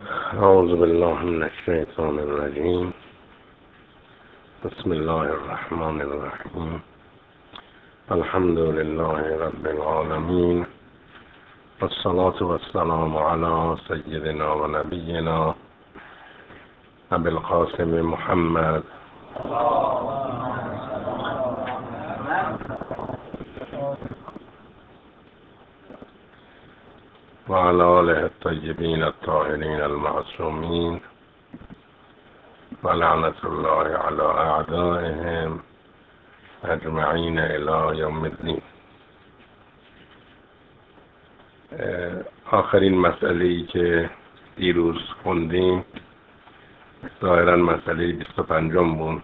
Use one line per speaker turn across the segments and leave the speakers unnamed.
أعوذ بالله من الشيطان الرجيم. بسم الله الرحمن الرحيم. الحمد لله رب العالمين، والصلاة والسلام على سيدنا ونبينا أبي القاسم محمد وعلى آله الطيبين الطاهرين المعصومين، ولعنة الله على أعدائهم أجمعين إلى يوم الدين. آخرین مسئله‌ای که دیروز خوندیم ظاهراً مسئله 25 بود.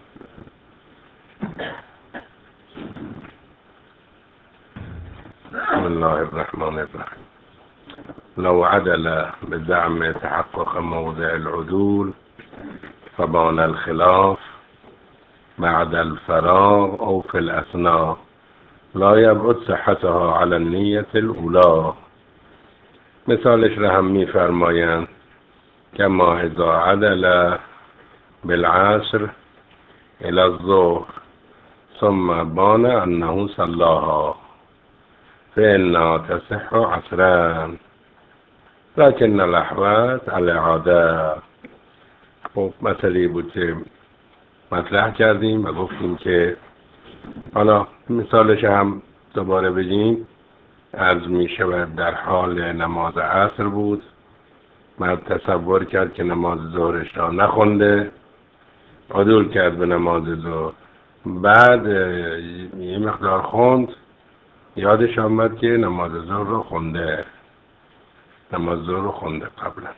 بسم الله الرحمن الرحیم. لو عدل بزعم تحقق موضع العدول فبان الخلاف بعد الفراغ او في الاثناء لا يبعد صحتها على النية الاولى. مثالش را هم میفرمایند كما اذا عدل بالعصر الى الظهر ثم بان انه صلاها فإنها تصح عصرا لكن الاحوط الاعاده. خب مسئله بود که مطرح کردیم و گفتیم که حالا مثالش هم دوباره بگیم. عرض می شود در حال نماز عصر بود، بعد تصور کرد که نماز ظهرش را نخونده، عدول کرد به نماز ظهر، بعد یه مقدار خوند، یادش آمد که نماز ظهر رو خونده، نماز ظهر رو خونده قبلا.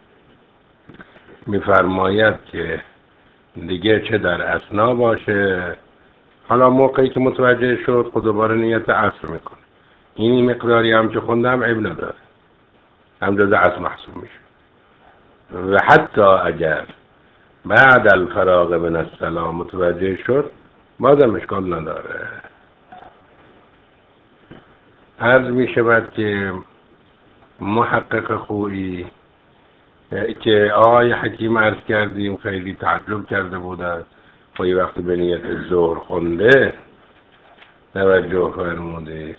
میفرماید که دیگه چه در اثنا باشه، حالا موقعی که متوجه شد خود دوباره نیت عصر میکنه، این مقداری هم که خوندم عیب نداره، هم جز عصر محسوب میشه. و حتی اگر بعد الفراغ من الصلاة متوجه شد بازم اشکال نداره. عرض میشود که محقق خویی که آقای حکیم عرض کردیم خیلی تعجب کرده بودن و یه وقتی به نیت ظهر خونده توجه فرمودید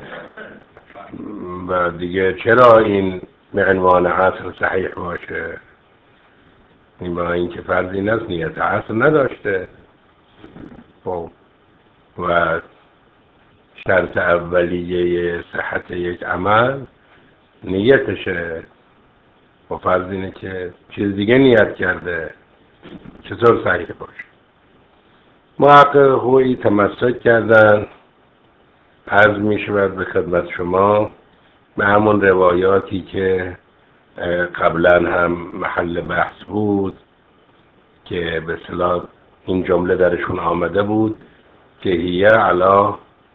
و دیگه چرا این به عنوان عصر صحیح باشه؟ این با این که فرضی نست نیت عصر نداشته. خب و شرط اولیه صحت یک عمل نیتشه و فرض اینه که چیز دیگه نیت کرده، چطور صحیح باشه؟ محقق خویی تمسک کردن، عرض می شود به خدمت شما به همون روایاتی که قبلا هم محل بحث بود که به اصطلاح این جمله درشون آمده بود که هیه علی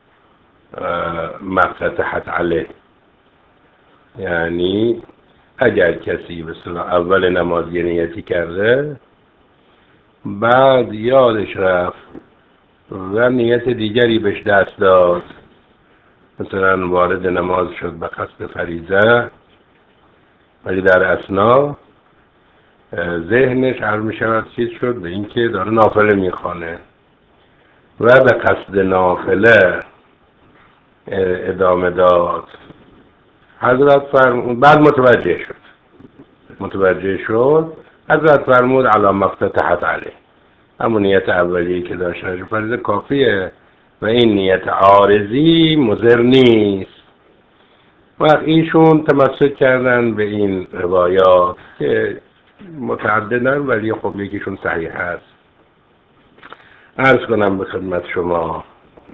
مفتتحت علیه، یعنی اگر کسی به اصطلاح اول نماز نیتی کرده بعد یادش رفت و نیت دیگری بهش دست داد، مثلا وارد نماز شد به قصد فریضه ولی در اثنا ذهنش عرض می شود چیز شد به این که داره نافله میخوانه و به قصد نافله ادامه داد. حضرت فرمود بعد متوجه شد حضرت فرمود علی مفتتحت علیه، همون نیت اولیه که داشته فرض کافیه و این نیت عارضی مضر نیست. و ایشون تمسک کردن به این روایات که متعددن ولی خب یکیشون صحیح هست. عرض کنم به خدمت شما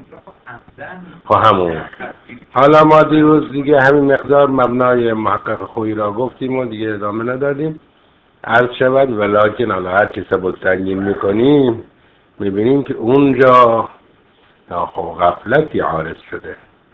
همون حالا ما دیروز دیگه همین مقدار مبنای محقق خویی را گفتیم و دیگه ادامه ندادیم. عرض شود ولیکن حالا هر چی سبک سنگین میکنیم میبینیم که اونجا غفلتی عارض شده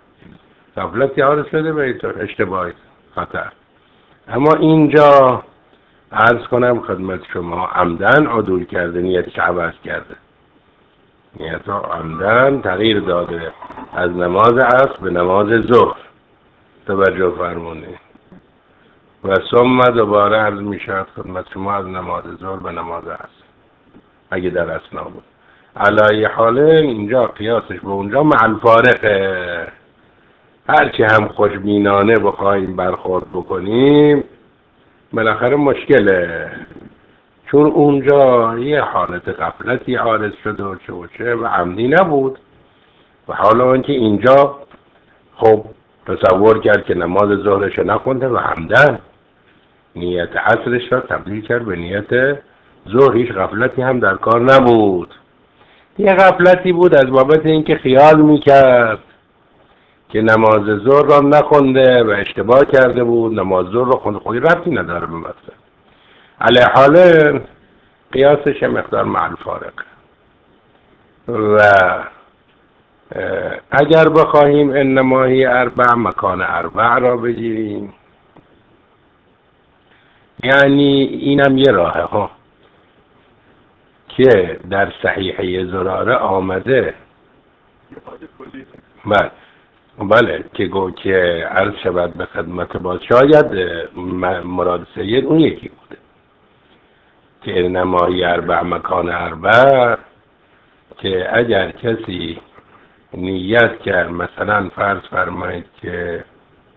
به اشتباهی خطر. اما اینجا عرض کنم خدمت شما عمدن عدول کرده، نیتش عوض کرده، نیت عمدن تغییر داده از نماز عصر به نماز ظهر. توجه فرمونید. و ثم دوباره عرض می شود خدمت شما از نماز ظهر به نماز عصر اگه در اثنا بود. علای حال اینجا قیاسش به اونجا مع الفارقه. هرچی هم خوشبینانه بخوایم برخورد بکنیم بالاخره مشکله، چون اونجا یه حالت غفلتی عارض شده و چه و عمدی نبود. و حالا اینکه اینجا خب تصور کرد که نماز ظهرش نخونده و عمدن نیت عصرش را تبدیل کرد به نیت ظهر. هیچ غفلتی هم در کار نبود، یه غفلتی بود از بابت اینکه خیال میکرد که نماز ظهر را نخونده و اشتباه کرده بود، نماز ظهر را خونده. خودی ربطی نداره به مثلا. علی حال قیاسش مقدار مع الفارق. و اگر بخواهیم انما هی اربع مکان اربع را بگیریم، یعنی اینم یه راهه ها که در صحیحه زراره آمده. بله که گو که عرض شود به خدمت باز، شاید مراد سید اون یکی بوده که انما هی اربع مکان اربع، که اگر کسی نیت کرد مثلا فرض فرمایید که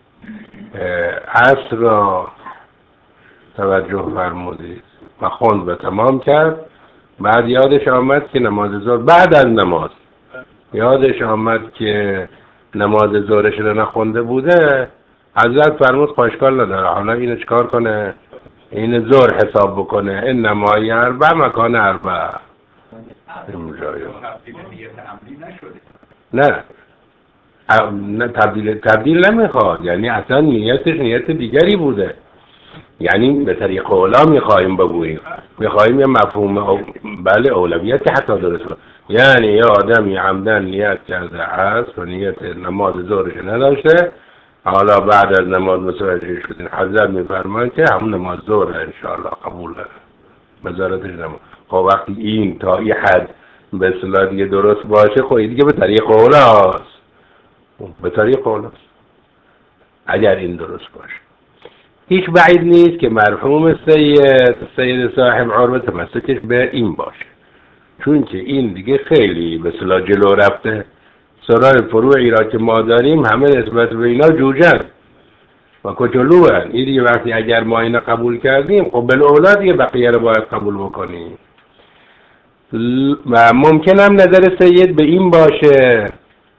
عصر را توجه فرمودید و خوند و تمام کرد، بعد یادش آمد که نماز ظهر بعد از نماز یادش آمد که نماز ظهرش رو نخونده بوده، حضرت فرمود خوشکال نداره، حالا اینو چکار کنه؟ این ظهر حساب بکنه. انما هی اربع مکان اربع. نه تبدیل نمیخواد، یعنی اصلا نیتش نیت دیگری بوده. یعنی به طریق اولا میخواهیم بگوییم، میخواهیم یه مفهوم بله اولویت حتی درست بود. یعنی یه آدمی عمدن نیت کرده عصر و نیت نماز ظهرش نداشته، حالا بعد از نماز متوجه شدین حضرت میفرماید که همون نماز ظهر انشاءالله قبول داره بذارتش نماز. خب وقتی این تا این حد به اصطلاح دیگه درست باشه، خب دیگه به طریق اولاست، به طریق اولاست اگر این درست باشه. هیچ بعید نیست که مرحوم سید صاحب عروه تمسکش به این باشه، چون که این دیگه خیلی به اصطلاح جلو رفته. سراغ فروعی را که ما داریم همه نسبت به اینا جوجن و کچلو هن. این دیگه وقتی اگر ما اینا قبول کردیم، خب بالاولا دیگه بقیه رو باید قبول بکنیم. و ممکن هم نظر سید به این باشه،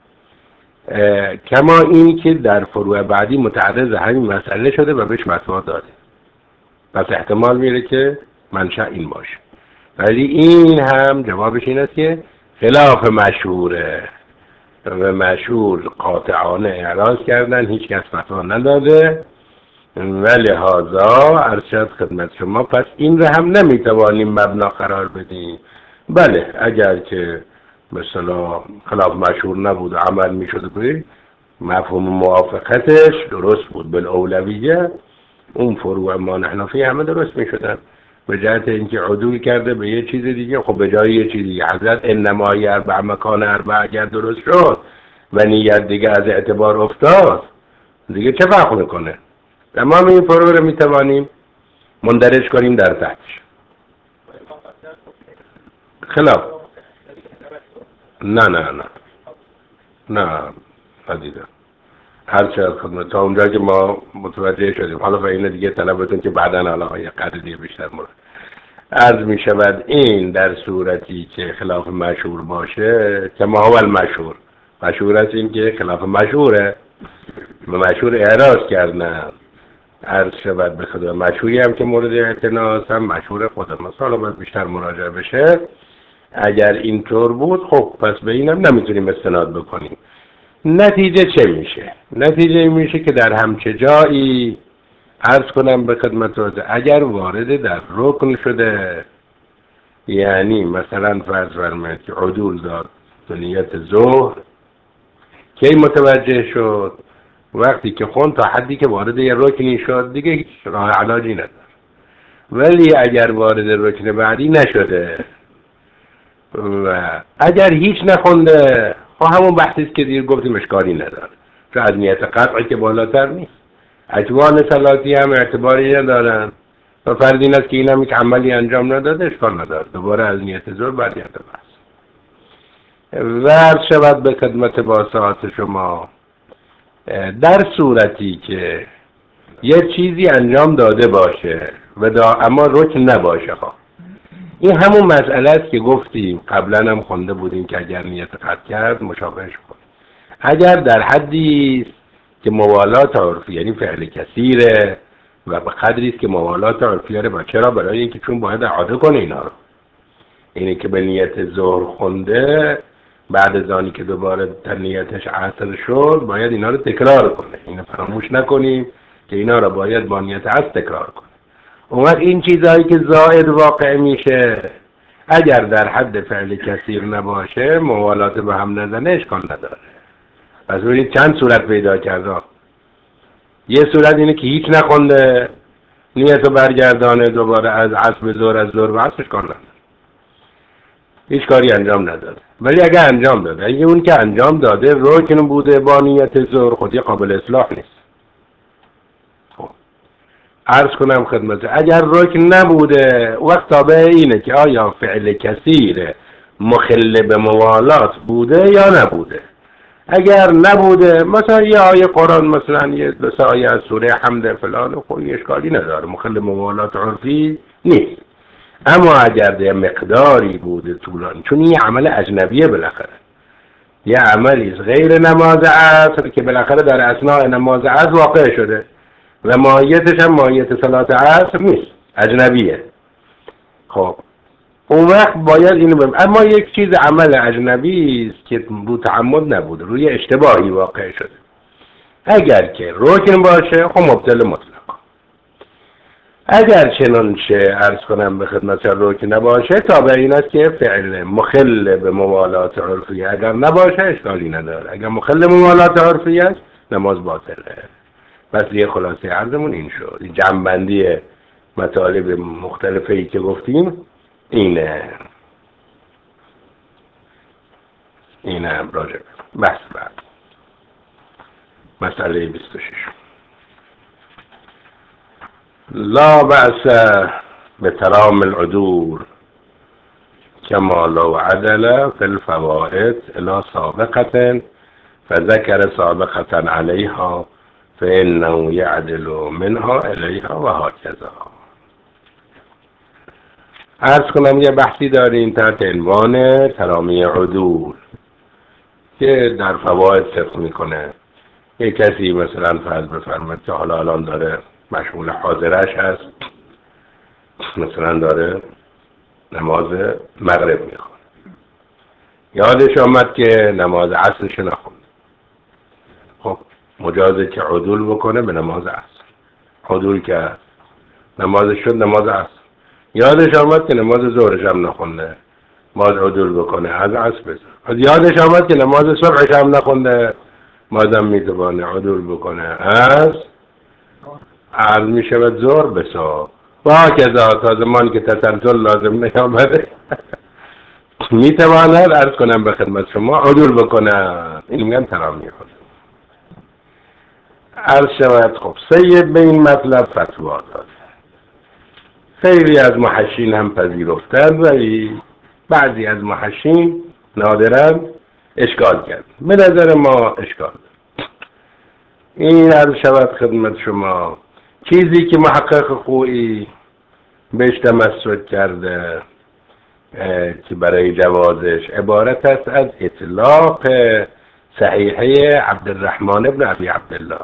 کما این که در فروع بعدی متعرض همین مسئله شده و بهش فتوا داده، پس احتمال میره که منشأ این باشه. ولی این هم جوابش این است که خلاف مشهوره و مشهور قاطعانه اعراض کردن، هیچ کس فتوا نداده و لحاظا ارشد خدمت شما پس این رو هم نمیتوانیم مبنا قرار بدیم. بله اگر که مثلا خلاف مشهور نبود و عمل میشد که مفهوم موافقتش درست بود بالاولویه، اون فروع ما نحنفی همه درست میشدن. به جهت اینکه عدول کرده به یه چیز دیگه، خب به جای یه چیز دیگه حضرت انما هی اربع مکان اربع اگر درست شد و نیت دیگه از اعتبار افتاد، دیگه چه فرق میکنه؟ تمام این فروع رو میتوانیم مندرج کنیم در تحتش. خلاف نه ندیدم. هر چه از خدمت تا اونجا که ما متوجه شدیم، حالا به این دیگه طلبتون که بعداً حالا یه قدر دیگه بیشتر مورد عرض می شود. این در صورتی که خلاف مشهور باشه که ما اول مشهور است، این که خلاف مشهوره به مشهور اعراض کردن. عرض شود به خدا مشهوری هم که مورد اعتناس هم مشهور خود مثلا باید بیشتر مراجعه بشه. اگر اینطور بود خب پس به اینم نمیتونیم استناد بکنیم. نتیجه چه میشه؟ نتیجه میشه که در همچه جایی عرض کنم به خدمت اگر وارد در رکن شده، یعنی مثلا فرض فرمایید که عدول داد به نیت ظهر، کی متوجه شد؟ وقتی که خون تا حدی که وارد یه رکنی شد دیگه هیچ راه علاجی نداره. ولی اگر وارد رکن بعدی نشده و اگر هیچ نخونده، خب همون بحثیست که دیر گفتیم اشکالی نداره، چون از نیت قطعی که بالاتر نیست. اجوان صلاتی هم اعتباری ندارن و فرض این است که این هم یک عملی انجام نداده، اشکال نداره، دوباره از نیت زور برگرده بس. و عرض شود به خدمت با ساعت شما، در صورتی که یه چیزی انجام داده باشه و اما رکن نباشه، این همون مسئله است که گفتیم قبلا هم خونده بودیم که اگر نیت قطع کرد مشابهش کن. اگر در حدی است که موالات عرفی، یعنی فعل کثیره و به قدری است که موالات عرفی داره، با چرا؟ برای اینکه چون باید اعاده کنه اینا رو. اینه که به نیت ظهر خونده، بعد از آنی که دوباره در نیتش عصر شد باید اینا رو تکرار کنه. اینو فراموش نکنیم که اینا رو باید با نیت عصر تکرار کنه. اون وقت این چیزهایی که زائد واقع میشه اگر در حد فعل کثیر نباشه، موالات به هم نزنه، اشکال نداره. پس ببینید چند صورت پیدا کرده. یه صورت اینه که هیچ نخونده، نیتو برگردانه دوباره از عصر به ظهر، از ظهر به عصر، اشکال نداره، هیچ کاری انجام نداده. ولی اگر انجام داده، اگه اون که انجام داده رکن بوده با نیت ظهر، خودی قابل اصلاح نیست. خب عرض کنم خدمت، اگر رکن نبوده وقت تابع اینه که آیا فعل کثیر مخل به موالات بوده یا نبوده. اگر نبوده، مثلا یه آیه قرآن، مثلا یه دو آیه از سوره حمد فلان، خب اشکالی نداره، مخل موالات عرفی نیست. اما اگر یه مقداری بوده طولانی، چون این عمل اجنبیه، بالاخره یه عملی غیر نماز عصر که بالاخره در اثناء نماز عصر واقع شده و ماهیتش هم ماهیت صلات عصر نیست، اجنبیه. خب اون وقت باید اینو اما یک چیز عمل اجنبی است که رو تعمد نبوده، روی اشتباهی واقع شده، اگر که رکن باشه خب مبطل مطلق. اگر چنانچه عرض کنم به خدمت رکن نباشه، تابع این است که فعل مخل به موالات عرفی اگر نباشه اشکالی نداره، اگر مخل به موالات عرفی است نماز باطله. بس یه خلاصه عرضمون این شد، جمع‌بندی مطالب مختلفی که گفتیم اینه راجع بس. بعد مسئله 26، لا بأس بترام العدول كما لو عدل في الفوائد الى سابقة فذكر سابقة عليها فإنه يعدل منها إليها وهكذا. عرض کنم یه بحثی داریم تحت عنوان ترامی عدول که در فواید فقه میکنه. یک کسی مثلا فرض بفرمایید که حالا الان داره مشغول حاضرش هست، مثلا داره نماز مغرب میخونه، یادش آمد که نماز عصرش نخوند. خب مجازه که عدول بکنه به نماز عصر. عدول که نمازش شد نماز عصر، یادش آمد که نماز ظهرش هم نخونده، باز عدول بکنه از عصر بزن. یادش آمد که نماز صبحش هم نخونده، بازم میتوانه عدول بکنه از عرض میشود ظهر به صبح. و هکذا تا زمان که تسلسل لازم نیامده میتواند عرض کنم به خدمت شما عدول بکنه. این میگن ترامی خود. عرض شود خب سید به این مطلب فتوا داد، خیلی از محشین هم پذیرفتند ولی بعضی از محشین نادرا اشکال کرد. به نظر ما اشکال این عرض شود خدمت شما، چیزی که محقق خویی بهش تمسک کرده که برای جوازش عبارت است از اطلاق صحیحه عبدالرحمن ابن ابی عبدالله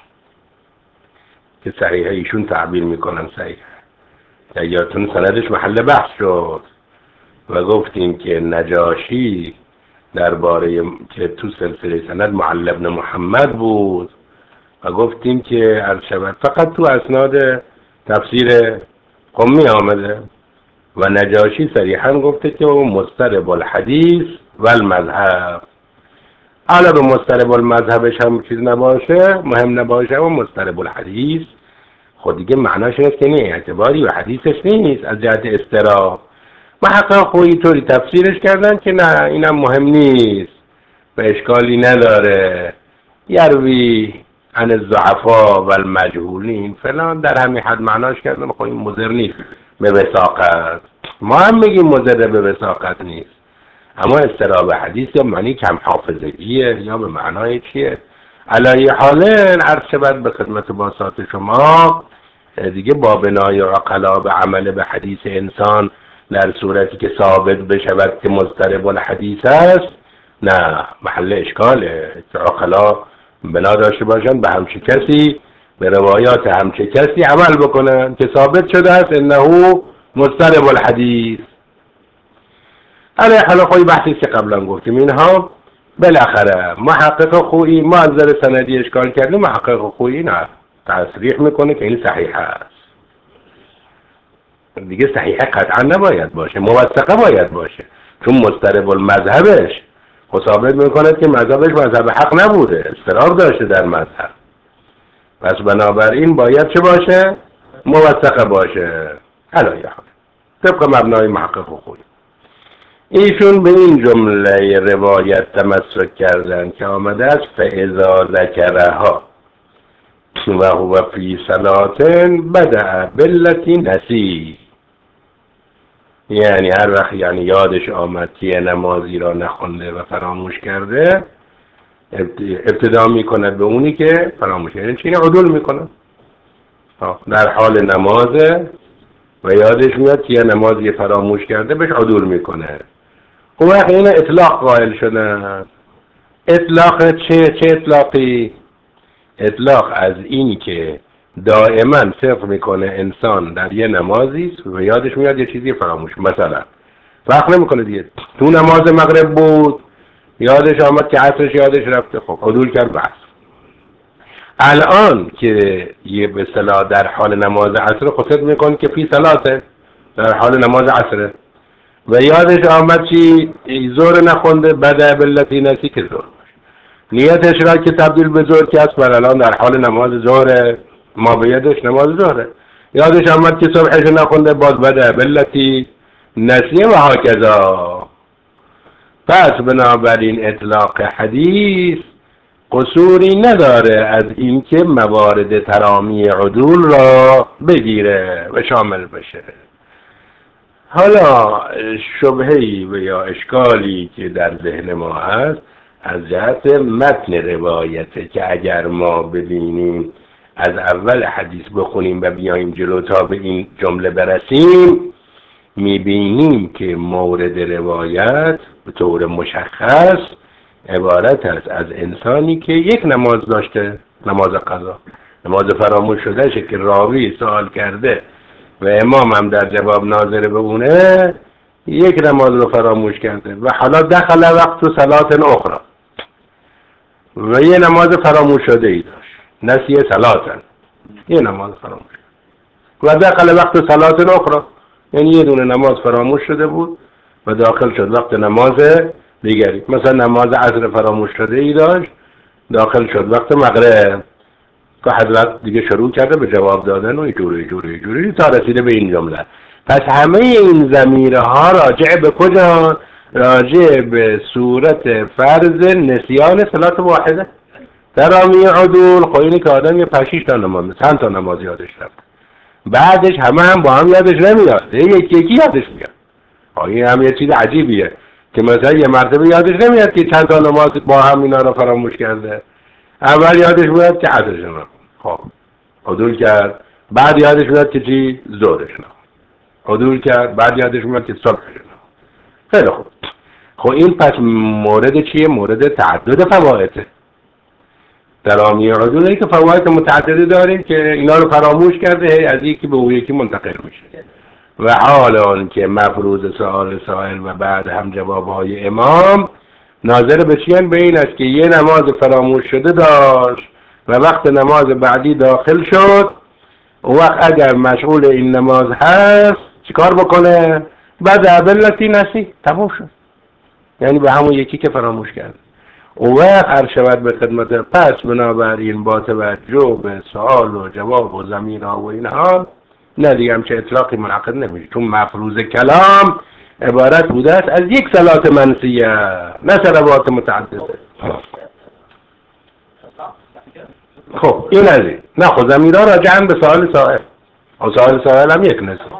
که صحیحه ایشون تعبیر میکنن صحیح. یادتون سندش محل بحث شد و گفتیم که نجاشی درباره که تو سلسله سند معل ابن محمد بود و گفتیم که عرض شود فقط تو اسناد تفسیر قمی آمده و نجاشی صریحا گفته که او مضطرب الحدیث و المذهب. حالا به مضطرب المذهبش هم چیز نباشه، مهم نباشه، و مضطرب الحدیث خود دیگه معناش اینه که نه اعتباری و حدیثش نیست از جهت استراب. محقق خویی طوری تفسیرش کردن که نه اینم مهم نیست و اشکالی نداره. یروی عن الضعفاء و المجهولین فلان، در همین حد معناش کردم. خب این مضر نیست به وثاقت، ما هم میگیم مضر به وثاقت نیست، اما اضطراب حدیث یا معنی کم حافظگیه یا به معنای چیه؟ علایه حالن عرض شود به خدمت باسات شما دیگه با بنای عقلا به عمل به حدیث انسان در صورتی که ثابت بشود که مضطرب الحدیث است، نه محل اشکاله که عقلا بنا داشته باشن به همچه کسی، به روایات همچه کسی عمل بکنن که ثابت شده است انه مضطرب الحدیث. حالا خواهی بحثی که قبلا گفتیم اینها بالاخره محقق خویی ما از نظر سندی اشکال کردیم، محقق خویی نه تصریح میکنه که این صحیح است. دیگه صحیح قطعا نباید باشه، موثقه باید باشه، چون مضطرب المذهبش ثابت میکنه که مذهبش مذهب حق نبوده، اضطراب داشته در مذهب، پس بنابراین باید چه باشه؟ موثقه باشه. علایه حال طبق مبنای محقق خویی ایشون به این جمله روایت تمسک کردن که آمده است فاذا ذکرها و هو فی صلاتن بدأ بالتی نسی، یعنی هر وقت یعنی یادش آمد که نمازی را نخونده و فراموش کرده ابتدا میکند به اونی که فراموش کرده، یعنی عدول میکنه در حال نمازه و یادش میاد که نمازی فراموش کرده بهش عدول میکنه. اون وقت این اطلاق قائل شدن. اطلاق چه اطلاقی؟ اطلاق از اینی که دائما فکر میکنه انسان در یه نمازی و یادش میاد یه چیزی فراموش، مثلا فکر نمیکنه دیگه تو نماز مغرب بود یادش آمد که عصرش یادش رفته، خب عدول کرد بس. الان که یه به اصطلاح در حال نماز عصر خود میکنه که فی صلاته، در حال نماز عصره و یادش آمد چی ظهر نخونده بدأ بالتی نسی که ظهر نیتش را که تبدیل به ظهر کرد بر الان در حال نماز ظهر ما به یادش نماز ظهره، یادش آمد که صبحش نخونده باز بدأ بالتی نسی و هاکذا. پس بنابراین اطلاق حدیث قصوری نداره از اینکه موارد ترامی عدول را بگیره و شامل بشه. حالا شبهه‌ای و یا اشکالی که در ذهن ما هست از جهت متن روایته که اگر ما ببینیم از اول حدیث بخونیم و بیاییم جلو تا به این جمله برسیم میبینیم که مورد روایت به طور مشخص عبارت است از انسانی که یک نماز داشته، نماز قضا، نماز فراموش شده که راوی سوال کرده و امام هم در جواب ناظر به اونه یک نماز رو فراموش کرده و حالا دخل وقت صلات اخرى و یه نماز فراموش شده ای داشت، نسی صلاتن، یه نماز فراموش و دخل وقت صلات اخرى، یعنی یه دونه نماز فراموش شده بود و داخل شد وقت نماز دیگری، مثلا نماز عصر فراموش شده ای داشت داخل شد وقت مغرب که حضرت دیگه شروع کرده به جواب دادن و اینجوری تا رسیده به این جمله. پس همه این ضمیره ها راجع به کجا؟ راجع به صورت فرض نسیان صلات واحده ترامی عدول. خب اینه که آدم یه 5-6 تا نماز چند تا نماز یادش رفت بعدش هم با هم یادش نمیاد، یکی یادش میاد. این هم یه چیز عجیبیه که مثلا یه مرتبه یادش نمیاد که چند تا نماز با هم اینا رو فراموش کرده، اول یادش میاد که عصرش رو خب عدول کرد، بعد یادش میاد که چی ظهرش رو عدول کرد، بعد یادش میاد که صبحش رو. خیلی خوب. خب این پس مورد چیه؟ مورد تعدد فوائده. ترامی عدول که فواید متعددی داره که اینا رو فراموش کرده از یکی به اون یکی منتقل میشه و حال آن که مفروض سوال سائل و بعد هم جوابهای امام ناظر به چیان؟ به این است که یه نماز فراموش شده داشت و وقت نماز بعدی داخل شد، اون وقت اگر مشغول این نماز هست چیکار بکنه؟ بعد بالتی نسی تموم شد، یعنی به همون یکی که فراموش کرد. اون وقت عرض شود به خدمت. پس بنابراین با توجه به سوال و جواب و ضمیرها و اینها نه دیگه همچه اطلاقی منعقد نمیشه، چون مفروض کلام عبارت بوده است از یک صلات منسیه نه صلوات متعدده. خب این از این. نه خب ضمیرها راجعن به سوال سائل. سوال سائل هم یک نسل.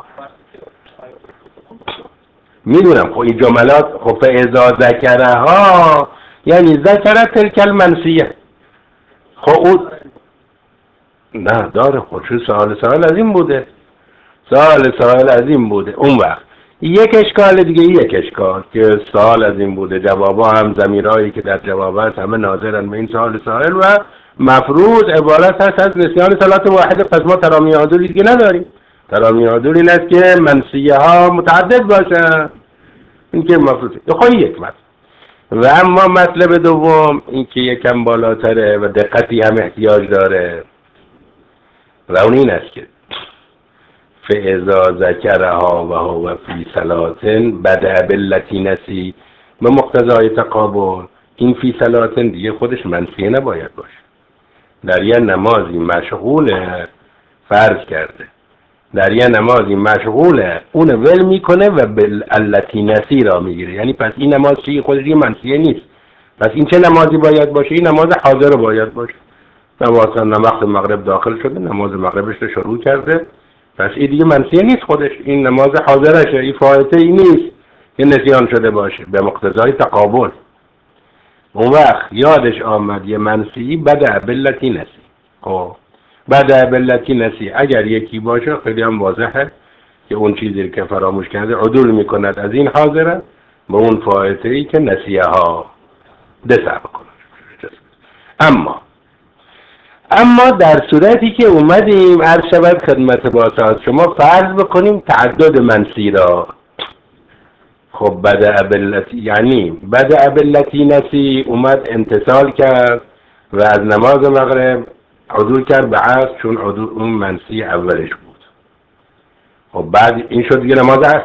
میدونم خب این جملات خب فاذا ذکرها یعنی ذکر تلک المنسیه. خب اون نه داره خب چون سوال از این بوده. سوال از این بوده. اون وقت یک اشکال دیگه، یک اشکال که سوال از این بوده، جوابا هم ضمیرهایی که در جواب هست همه ناظرن به این سائل و مفروض عبارت هست از نسیان صلات واحده. پس ما ترامی عدولی دیگه نداریم. ترامی عدول این است که منسیه ها متعدد باشن، این که مفروض. خب یک مطلب. و اما مطلب دوم این که یکم بالاتره و دقتی هم احتیاج داره و اون این است که فاذا ذکرها و هو فی صلات بدأ بالتی نسی به مقتضای تقابل. این فی صلات دیگه خودش منسیه نباید باشه. در یه نمازی مشغوله، فرض کرده در یه نمازی مشغوله، اون ول میکنه و بالتی نسی را میگیره. یعنی پس این نماز چی؟ خودش یه منسیه نیست. پس این چه نمازی باید باشه؟ این نماز حاضر باید باشه. نماز وقت مغرب داخل شده، نماز مغربش رو شروع کرده، پس این دیگه منسیه نیست خودش، این نماز حاضرشه، این فائته ای نیست که نسیان شده باشه به مقتضای تقابل. اون وقت یادش آمد یه منسی بدأ بالتی نسی. خب بدأ بالتی نسی اگر یکی باشه خیلی هم واضحه که اون چیزی که فراموش کرده عدول میکند از این حاضره به اون فائته ای که نسیه ها دسر بکنه. اما در صورتی که اومدیم عرض شود خدمت باسط شما فرض بکنیم تعدد منسی را. خب بدأ بالتی یعنی بدأ بالتی نسی اومد امتثال کرد و از نماز مغرب عدول کرد به عصر، چون عدول اون منسی اولش بود. خب بعد این شد دیگه نماز عصر.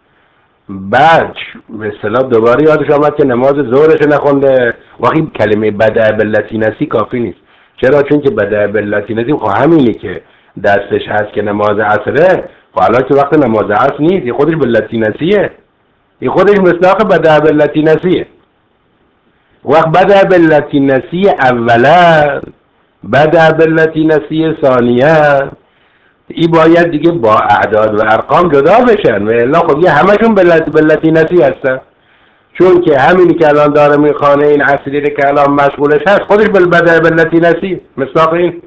بعد به اصطلاح دوباره یادش آمد که نماز ظهرش نخونده. واقعی کلمه بدأ بالتی نسی کافی نیست. چرا؟ چون که بدأ بالتی نسی خب همینی که دستش هست که نماز عصره. خب حالا که وقت نماز عصر نیست، این خودش بالتی نسیه، این خودش مصداق بدأ بالتی نسیه. وقت بدأ بالتی نسی اولا، بدأ بالتی نسی ثانیه، این باید دیگه با اعداد و ارقام جدا بشن و الا خب یه همشون بالتی نسی هستن. چون که همینی که الان داره میخوانه این عصری که الان مشغولش هست خودش بدأ بالتی نسی مصداق این.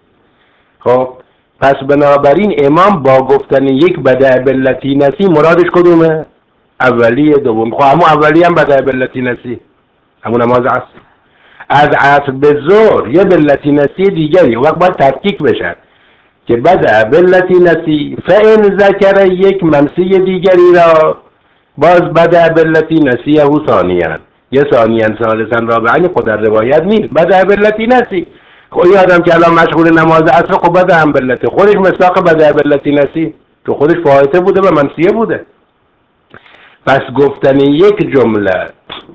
خب پس بنابراین امام با گفتن یک بدأ بالتی نسی مرادش کدومه؟ اولیه دوم. خب همون اولیه هم بدأ بالتی نسی، همون نماز عصر. از عصر به ظهر یه بالتی نسی دیگری وقت باید تفکیک بشن که بدأ بالتی نسی فإن ذکر یک منسی دیگری را باز بدأ بالتی نسی او ثانیاً، یه ثانیاً ثالثاً رابعاً خود در روایت نیست. بدأ بالتی نسی خب این آدم که الان مشغول نماز عصر خب بدأ بالتی خودش مصداق بدأ بالتی نسی، تو خودش فائته بوده و منسیه بوده. پس گفتن یک جمله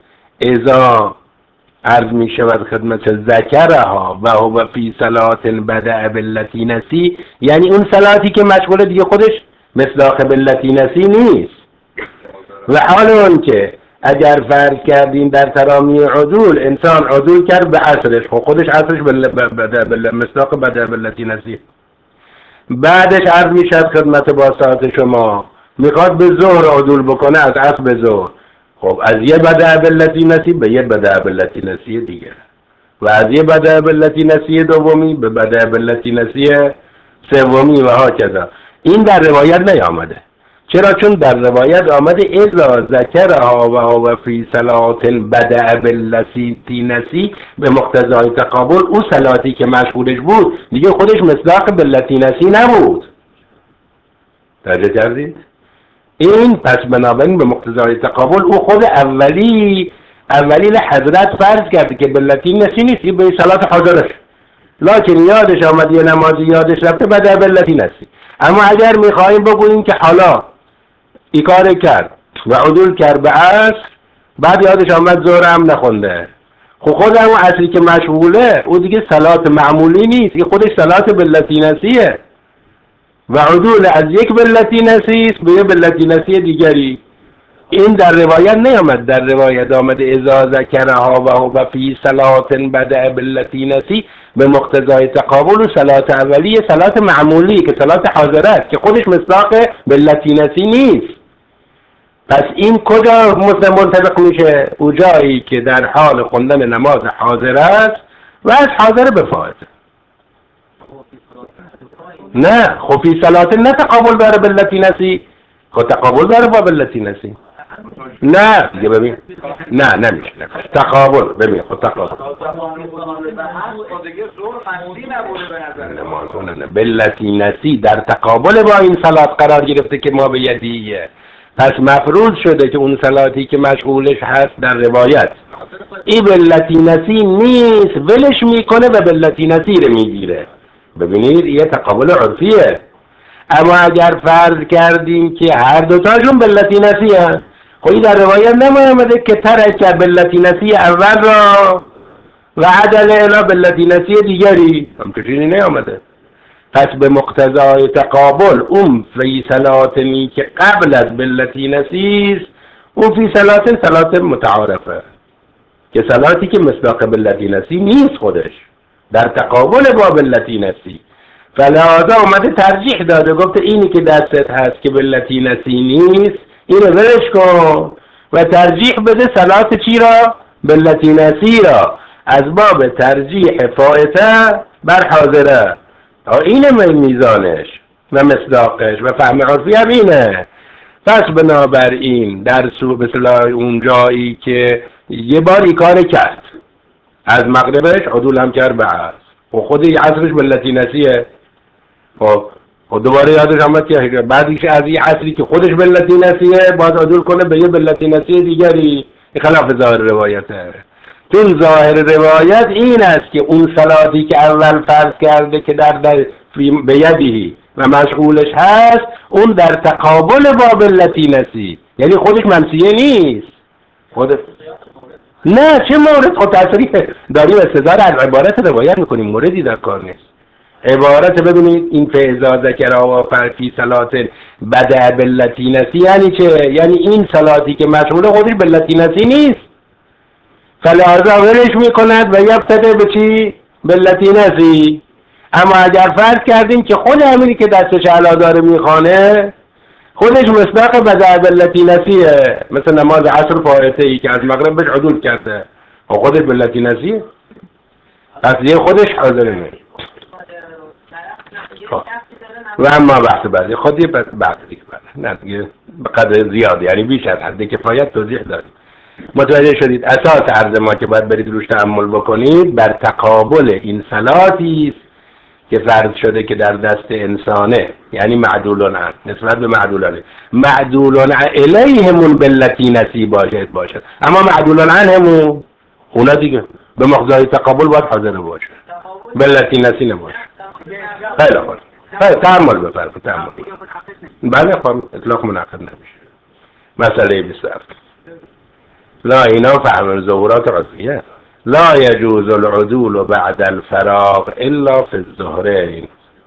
اذا عرض می شود خدمت ذکرها و هو فی صلات بدأ بالتی نسی، یعنی اون صلاتی که مشغوله دیگه خودش مصداق بالتی نسی نیست. و حال اون که اگر فرض کردیم در ترامی عدول انسان عدول کرد به عصرش، خودش عصرش مصداق بدأ بالتی نسی، بعدش عرض می شود خدمت باسط شما میخواد به ظهر عدول بکنه از عصر به ظهر، خب از یه بدأ بالتی نسی به یه بدأ بالتی نسی دیگه و از یه بدأ بالتی نسی دومی به بدأ بالتی نسی سومی و هاکذا. این در روایت نیامده. چرا؟ چون در روایت آمده اذا ذکرها و هو فی صلات بدأ بالتی نسی به مقتضای تقابل. او صلاتی که مشغولش بود دیگه خودش مصداق بالتی نسی نبود. توجه کردید؟ این پس بنابراین به مقتضای تقابل او خود اولی حضرت فرض کرده که بالتی نسی نیست، این به صلات حاضرش، لکن یادش آمد یه نمازی یادش رفته بدأ بالتی نسی. اما اگر میخواهیم بگوییم که حالا این کار کرد و عدول کرد به عصر، بعد یادش آمد ظهر هم نخونده، خب خود همون عصری که مشغوله او دیگه صلات معمولی نیست، این خودش صلات بالتی نسیه و عدول از یک بالتی نسی به یک بالتی نسی دیگری. این در روایت نیامد. در روایت آمده اذا ذکرها و هو فی صلات بدأ بالتی نسی به مقتضای تقابل و صلات اولیه صلات معمولی که صلات حاضره است که خودش مصداق باللتی نسی نیست. پس این کجا منطبق میشه؟ او جایی که در حال خوندن نماز حاضر است و از حاضر به فائت. نه خب فی صلات نه تقابل داره باللتی نسی، خب تقابل داره با باللتی نسی. نه دیگه ببین نه نمیشه تقابل. ببین خب تقابل نه باللتی نسی در تقابل با این صلات قرار گرفته که ما به یدیه. پس مفروض شده که اون صلاتی که مشغولش هست در روایت این باللتی نسی نیست، ولش میکنه و باللتی نسی رو میگیره. ببینید یه تقابل عرفیه. اما اگر فرض کردیم که هر دوتاشون باللتی نسی هست، خب در روایت نمامده که ترک باللتی نسی اول را و عدل الی باللتی نسی دیگری، همچه چیزی نیامده. پس به مقتضای تقابل اون فی صلاتنی که قبل از باللتی نسی است، اون فی صلات متعارفه که صلاتی که مصداق باللتی نسی نیست، خودش در تقابل با باللتی نسی. فلهذا اومده ترجیح داده، گفته اینی که دستت هست که باللتی نسی نیست اینو ولش کن و ترجیح بده صلات چی را؟ باللتی نسی را، از باب ترجیح فائته بر حاضره. اینه میزانش و مصداقش و فهم عرفی هم اینه. پس بنابراین در مثلا اون جایی که یه بار این کار کرد، از مغربش عدول هم کرد به عصر و خود عصرش باللتی نسیه، خب دوباره یادش آمد که بعدش از این عصری که خودش باللتی نسیه باید عدول کنه به یه باللتی نسی دیگری. خلاف ظاهر روایته. چون ظاهر روایت این است که اون صلاتی که اول فرض کرده که در به یدی و مشغولش هست اون در تقابل با باللتی نسی، یعنی خودش منسیه نیست. نه چه مورد خود تصریح داریم استدلال از عبارت روایت میکنیم، موردی در کار نیست. عبارت ببینید این فیضا ذکر و فی صلات بد باللتی نسی یعنی چه؟ یعنی این صلاتی که مشغول خودش باللتی نسی نیست، فلهذا ولش میکند و یبتده به چی؟ باللتی نسی. اما اگر فرض کردیم که خود همینی که دستش علا داره میخوانه خودش مصداق بد باللتی نسیه، مثل نماز عصر فائته ای که از مغرب بهش عدول کرده و خودش باللتی نسیه، پس دیگه خودش حاضر نیست. و اما بحث بعدی خودی بحث دیگه نه دیگه به قدر زیاد، یعنی بیش از حد کفایت توضیح داریم. متوجه شدید اساس عرض ما که باید برید روش تأمل بکنید بر تقابل این صلاتی است که فرض شده که در دست انسانه، یعنی معدولون عنه، نسبت به معدولون الیهمون باللتی نسی باشد اما معدولون عنهمون اونا دیگه به مقتضای تقابل باید حاضر باشه، باللتی نسی نباشه. خیلی خوب، تأمل بفرمایید. تأمل بله خب اطلاق منعقد نمیشه. مسئله 27 لا اینا فهم ظهورات عرفیه. لا يجوز العدول بعد الفراغ الا في الظهرين.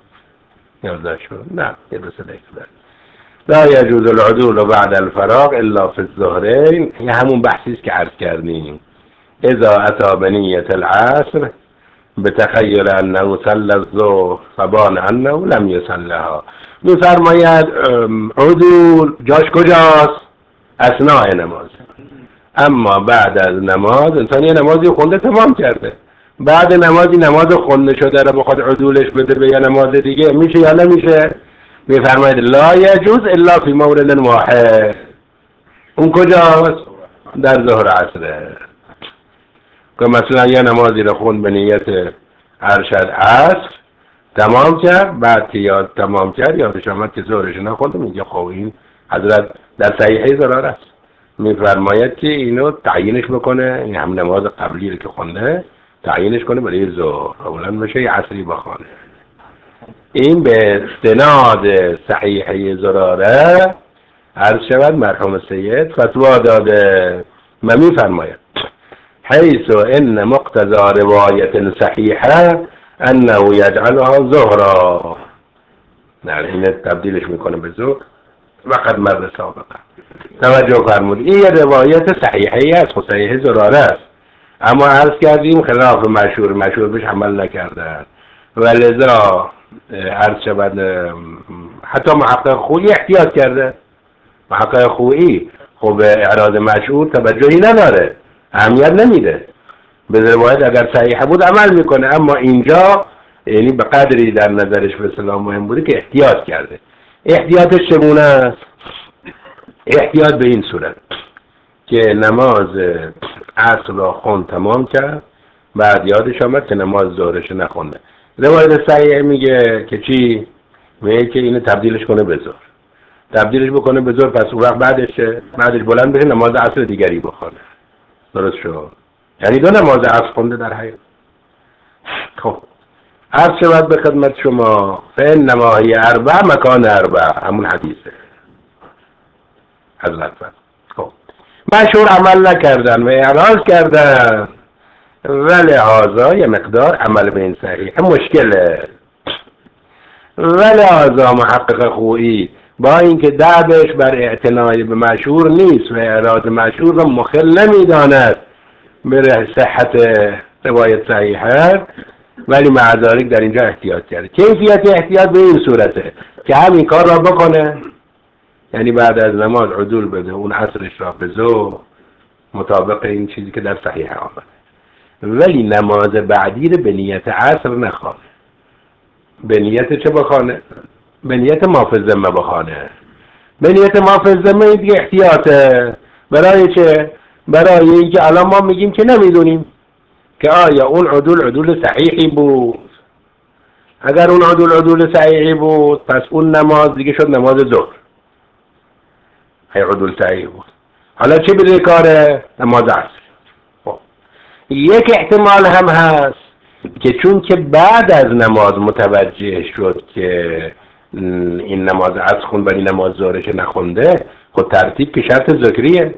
یاد شد؟ نه یه مسئله لا يجوز العدول بعد الفراغ الا في الظهرين، یه همون بحثی است که عرض کردیم. اذا اتى بنیة العصر بتخیل انه صلى الظهر فبان انه لم يصلها. میفرماید عدول جاش کجاست؟ اثناء نماز. اما بعد از نماز انسان یه نمازی خونده تمام کرده، بعد نماز خونده شده رو بخواد عدولش بده به یه نماز دیگه، میشه یا نمیشه؟ میفرماید لا یجوز الا فی مورد واحد. اون کجاست؟ در ظهر عصره. که مثلا یه نمازی رو خوند به نیت ارشد عصر تمام کرد، بعد که یاد تمام کرد یادش آمد که ظهرش نخونده، میگه خب این حضرت در صحیحه ضرر است. میفرماید که اینو تعیینش بکنه، این هم نماز قبلی رو که خونده تعیینش کنه برای ظهر، اولا بشه یه عصری بخونه. این به استناد صحیحه زراره عرض شود مرحوم سید فتوا داده و میفرماید حیث ان مقتضى روایت صحیحه انه یجعلها ظهرا، نه این تبدیلش میکنه به ظهر وقت مر سابقه. توجه فرمود این روایت صحیحه است، صحیحه زراره است، اما عرض کردیم خلاف مشهور بهش عمل نکردن و لذا عرض شود حتی محقق خویی احتیاط کرده. محقق خویی خب اعراض مشهور توجهی نداره، اهمیت نمیده، به روایت اگر صحیح بود عمل میکنه، اما اینجا یعنی به قدری در نظرش به اصطلاح مهم بوده که احتیاط کرده. احتیاطش چگونه است؟ احتیاط به این صورت که نماز عصر را خوند تمام کرد، بعد یادش آمد که نماز ظهرش نخونده. روایت صحیح میگه که چی؟ میگه که اینو تبدیلش کنه به ظهر، تبدیلش بکنه به ظهر، پس اون وقت بعدش بلند بشه نماز عصر دیگری بخونه. درست شد؟ یعنی دو نماز عصر خونده در حقیقت. خب عرض شود به خدمت شما فإنما هی اربع مکان اربع، همون حدیثه حضرت. خب مشهور عمل نکردن و اعراض کردن و لحاظا یه مقدار عمل به این صحیح مشکله. و لحاظا محقق خویی با اینکه دعوش بر اعتنای به مشهور نیست و اعراض مشهور را مخل نمیداند به صحت روایت صحیحه، ولی مع ذلک در اینجا احتیاط کرده. کیفیت احتیاط به این صورته که همین کار را بکنه، یعنی بعد از نماز عدول بده اون عصرش را به ظهر مطابق این چیزی که در صحیح آمده، ولی نماز بعدی رو به نیت عصر نخوانه. به نیت چه بخوانه؟ به نیت ما فی الذمه بخوانه. به نیت ما فی الذمه این دیگه احتیاطه. برای چه؟ برای اینکه الان ما میگیم که نمیدونیم که آیا اون عدول صحیحی بود. اگر اون عدول صحیحی بود پس اون نماز دیگه شد نماز ظهر، هی عدول صحیح بود. حالا چه بده کاره؟ نماز عصر. خب یک احتمال هم هست که چون که بعد از نماز متوجه شد که این نماز عصر خون ولی نماز ظهرش نخونده، خب ترتیب که شرط ذکریه،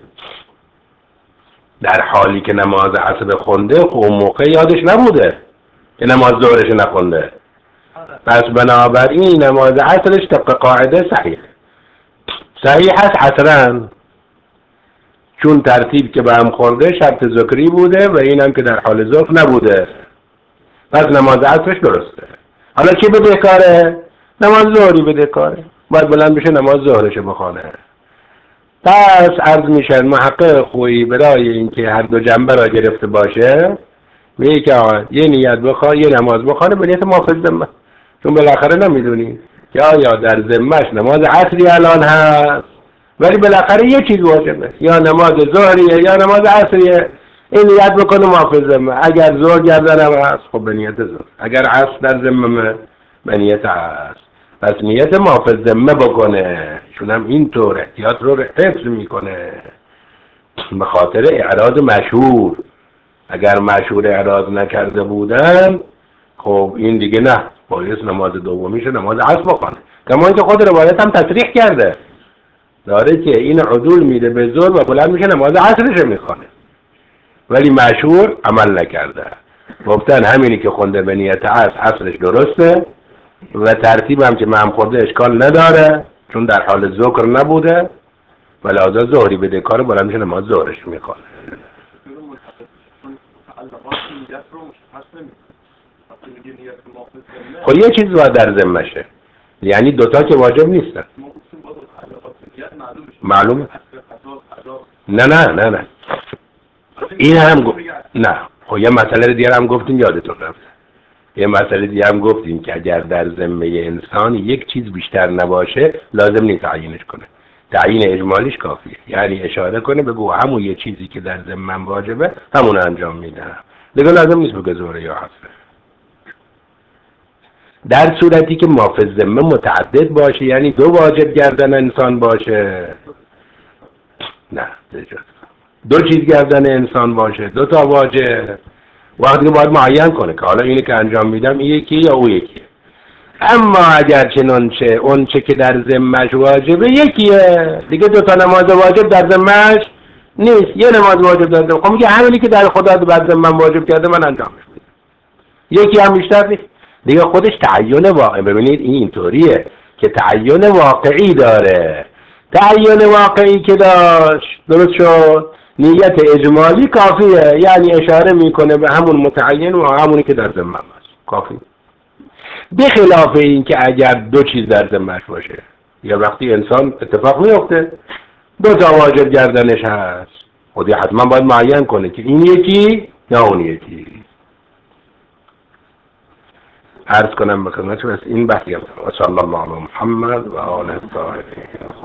در حالی که نماز عصر خونده خب اون موقع یادش نبوده که نماز ظهرش نخونده، پس بنابراین نماز عصرش طبق قاعده صحیح هست عصرن، چون ترتیب که به هم خورده شرط ذکری بوده و این هم که در حال ظهر نبوده، پس نماز عصرش درسته. حالا چی بده کاره؟ نماز ظهری بده کاره، باید بلند بشه نماز ظهرش بخونه. پس عرض میشه محقق خویی برای اینکه هر دو جنبه را گرفته باشه میگه که یه نیت بخواه یه نماز بخوانه به نیت ما فی الذمه، چون بالاخره نمیدونی که آیا در ذمهش نماز عصری الان هست ولی بالاخره یه چیز واجبه، یا نماز ظهریه یا نماز عصریه، این نیت بکنه ما فی الذمه. اگر ظهر گردنم هست خب به نیت ظهر، اگر عصر در ذمه به نیت عصر، پس نیت ما فی الذمه بکنه، چون هم اینطور احتیاط رو حفظ میکنه به خاطر اعراض مشهور. اگر مشهور اعراض نکرده بودن خب این دیگه نه، باید نماز دومیشه نماز عصر بخونه، کما اینکه خود روایت هم تصریح کرده داره که این عدول میده به ظهر و بلند میشه نماز عصرش میخونه، ولی مشهور عمل نکرده. گفتن همینی که خونده به نیت عصر عصرش درسته و ترتیب هم که مهم خورده اشکال نداره چون در حال ذکر نبوده و لحاظا ظهری بده کار بلند میشه نماز ظهرش میخونه. خب یه چیز باید در ذمشه، یعنی دوتا که واجب نیستن. معلومه؟ نه این هم نه. خب یه مسئله دیگه هم گفتیم یادتون رفت، یه مسئله دیگه هم گفتیم که اگر در ذمه انسان یک چیز بیشتر نباشه لازم نیست تعیینش کنه، تعیین اجمالیش کافیه، یعنی اشاره کنه بگو همون یه چیزی که در ذمه واجبه همون انجام میدم، دیگه لازم نیست بگه ظهر یا عصر. در صورتی که ما فی الذمه متعدد باشه، یعنی دو واجب گردن انسان باشه، نه دو چیز گردن انسان باشه، دو تا واجب، وقتی که باید معین کنه که حالا اینی که انجام میدم این یکی یا او یکی. اما اگر چنانچه اون چه که در ذمه‌اش واجبه یکیه، دیگه دو تا نماز واجب در ذمه‌اش نیست، یه نماز واجب در ذمه. خب میگه همینی که در خدا بعد ذمه واجب کرده من انجامش میدم، یکی هم بیشتر نیست دیگه. خودش تعین واقعی، ببینید این اینطوریه که تعین واقعی داره. تعین واقعی که داشت درست شد، نیت اجمالی کافیه، یعنی اشاره میکنه به همون متعین و همونی که در ذمه است، کافی. بخلاف این که اگر دو چیز در ذمه‌اش باشه، یا وقتی انسان اتفاق میفته دو تا واجب گردنش هست، خودی حتما باید معین کنه که این یکی یا اون یکی. عرض کنم به خدمتتون این بحثی و صلی الله علی محمد و آله الطاهرین.